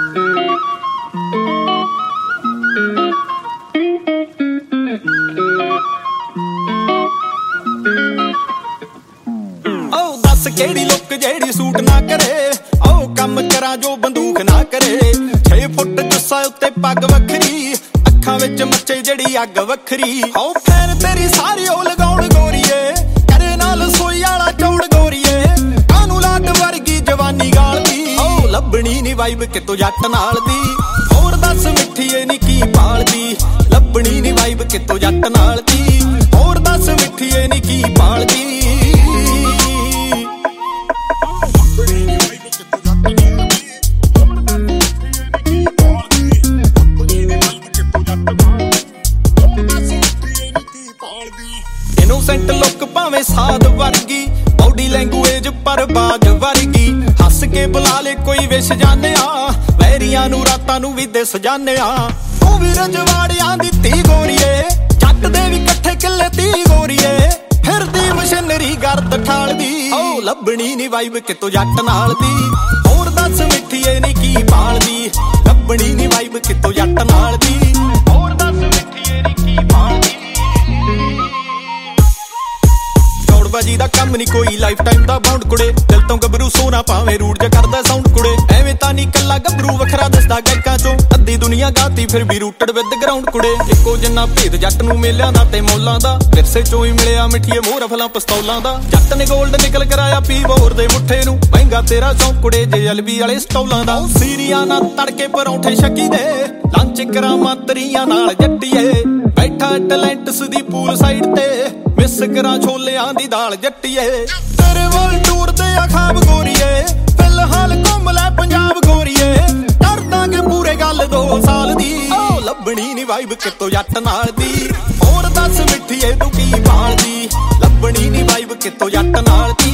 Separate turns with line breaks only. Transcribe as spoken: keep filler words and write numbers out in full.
केड़ी लुक जेड़ी सूट ना करे ओ कम करा जो बंदूक ना करे छे फुट जुस्सा उत्ते पग वखरी अखां विच मचे जेड़ी अग वखरी ओ फैन तेरी सारी ओ लगाउण गोरीए करे नाल सोई वाला चौड़ गोरीए कानू लाड वर्गी जवानी गालदी ओ लभणी नी वाइब कितों जट नाल दी होर दस मिठीए नी की पालदी लभणी नी वाइब कितों जट नाल दी होर दस मिठीए नी की पालदी इनोसेंट लुक भावें साध वर्गी बॉडी लैंगुएज पर बाज वर्गी हस के बुला ले कोई विश जाने आ वैरियां नू रातां नू भी दिस जाने आ तू भी रजवाड़ियां दी धी गोरीए जट दे भी कट्ठे किले धी गोरीए फिरदी मशीनरी गर्द ठाल दी ओ लभणी नी वाइब कितों जट नाल दी होर दस मिठीए नी की पालदी लभणी नी वाइब कितों जट नाल दी होर दस मिठीए नी की पालदी बाजी दा कम नी कोई लाइफ टाइम दा बाउंड कुड़े दिल तो गबरू सोना पावे रूड जा करदा साउंड कुड़े एवें तां नी कल्ला गबरू वखरा दसदा गायकां चों अद्धी दुनिया गाती फिर भी रूटेड विद ग्राउंड कुड़े इक्को जिन्ना भेद जट नू मेलियां दा ते मौलां दा विरसे चों ही मिलिया मिठीए मोह रफलां पिस्तौलां दा जट ने गोल्ड निकल कराया पी बोर दे मुठे नू महंगा तेरा चौंक कुड़े जे एलबी वाले स्टौलां दा सीरियां ना तड़के परौंठे शकी दे लंच करावां तरियां नाल जट्टीए बैठा टैलेंट्स दी पूल साइड ते मिस करा छोलियां दी दाल जट्टीए तेरे वल टूर ते खाब गोरीए फिलहाल घुम लै पंजाब गोरीए कर दांगे पूरे गल दो साल दी ओ लभणी नी वाइब कितों जट नाल दी होर दस मिठीए तू की पालदी लभणी नी वाइब कितों जट नाल दी